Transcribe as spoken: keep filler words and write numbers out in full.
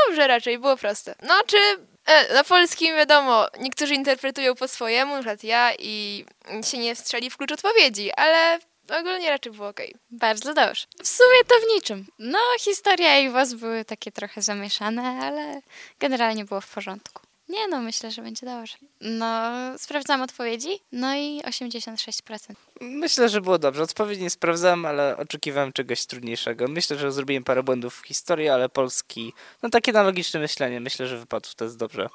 dobrze raczej, było proste. No czy e, na polskim wiadomo, niektórzy interpretują po swojemu, na przykład ja i się nie strzeli w klucz odpowiedzi, ale ogólnie raczej było okej. Bardzo dobrze. W sumie to w niczym. No, historia i W O S były takie trochę zamieszane, ale generalnie było w porządku. Nie no, myślę, że będzie dobrze. No, sprawdzam odpowiedzi, no i osiemdziesiąt sześć procent. Myślę, że było dobrze. Odpowiedź nie sprawdzałem, ale oczekiwałem czegoś trudniejszego. Myślę, że zrobiłem parę błędów w historii, ale polski, no takie analogiczne myślenie. Myślę, że wypadł w test dobrze.